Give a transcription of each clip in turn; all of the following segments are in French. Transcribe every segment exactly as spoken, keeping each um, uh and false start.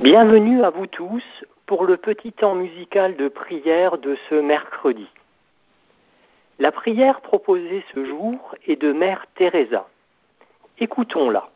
Bienvenue à vous tous pour le petit temps musical de prière de ce mercredi. La prière proposée ce jour est de Mère Teresa. Écoutons-la.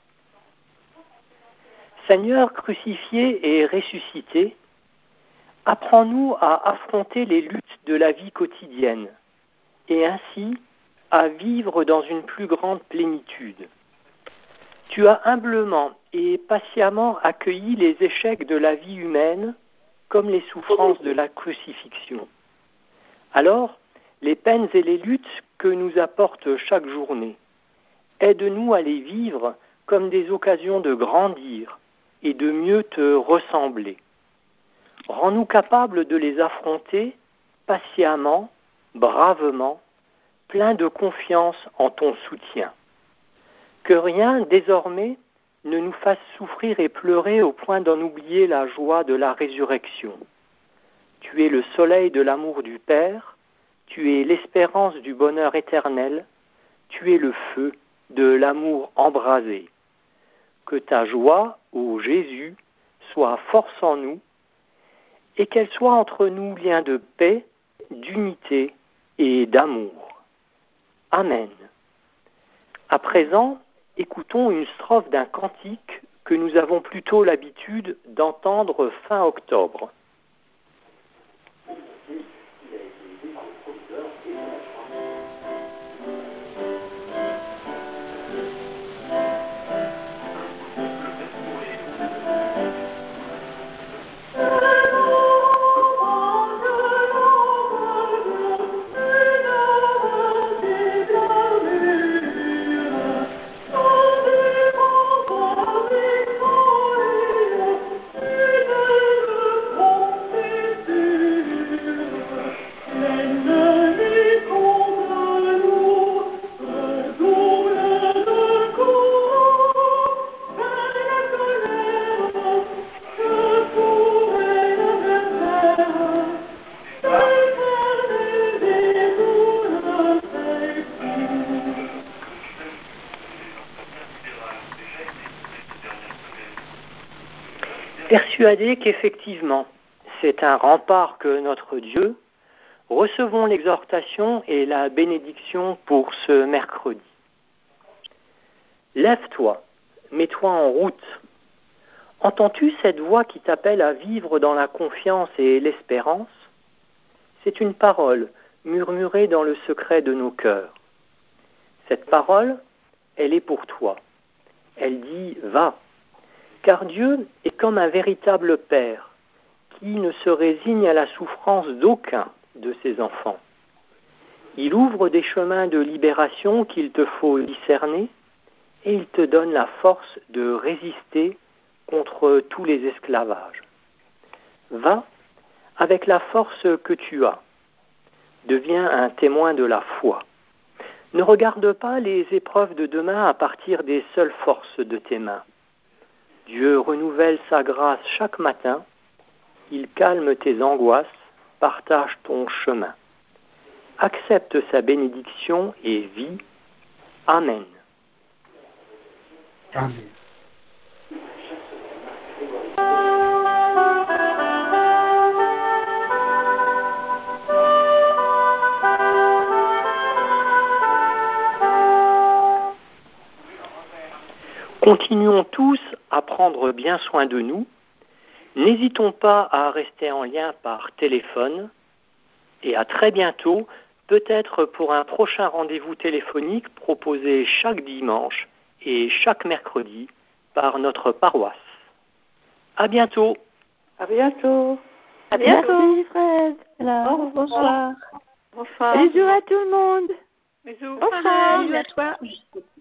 Seigneur crucifié et ressuscité, apprends-nous à affronter les luttes de la vie quotidienne et ainsi à vivre dans une plus grande plénitude. Tu as humblement et patiemment accueilli les échecs de la vie humaine comme les souffrances de la crucifixion. Alors, les peines et les luttes que nous apporte chaque journée, aide-nous à les vivre comme des occasions de grandir et de mieux te ressembler. Rends-nous capables de les affronter patiemment, bravement, pleins de confiance en ton soutien. Que rien, désormais, ne nous fasse souffrir et pleurer au point d'en oublier la joie de la résurrection. Tu es le soleil de l'amour du Père, tu es l'espérance du bonheur éternel, tu es le feu de l'amour embrasé. Que ta joie, ô Jésus, soit force en nous, et qu'elle soit entre nous lien de paix, d'unité et d'amour. Amen. À présent, écoutons une strophe d'un cantique que nous avons plutôt l'habitude d'entendre fin octobre. Persuadés qu'effectivement, c'est un rempart que notre Dieu, recevons l'exhortation et la bénédiction pour ce mercredi. Lève-toi, mets-toi en route. Entends-tu cette voix qui t'appelle à vivre dans la confiance et l'espérance ? C'est une parole murmurée dans le secret de nos cœurs. Cette parole, elle est pour toi. Elle dit « Va ». Car Dieu est comme un véritable Père qui ne se résigne à la souffrance d'aucun de ses enfants. Il ouvre des chemins de libération qu'il te faut discerner et il te donne la force de résister contre tous les esclavages. Va avec la force que tu as. Deviens un témoin de la foi. Ne regarde pas les épreuves de demain à partir des seules forces de tes mains. Dieu renouvelle sa grâce chaque matin, il calme tes angoisses, partage ton chemin. Accepte sa bénédiction et vis. Amen. Amen. Continuons tous à prendre bien soin de nous. N'hésitons pas à rester en lien par téléphone et à très bientôt, peut-être pour un prochain rendez-vous téléphonique proposé chaque dimanche et chaque mercredi par notre paroisse. À bientôt. À bientôt. À bientôt. Merci Fred. Alors, Au revoir. bonsoir. Bonsoir. Bisous à tout le monde. Bisous. Bonsoir. Salut à toi.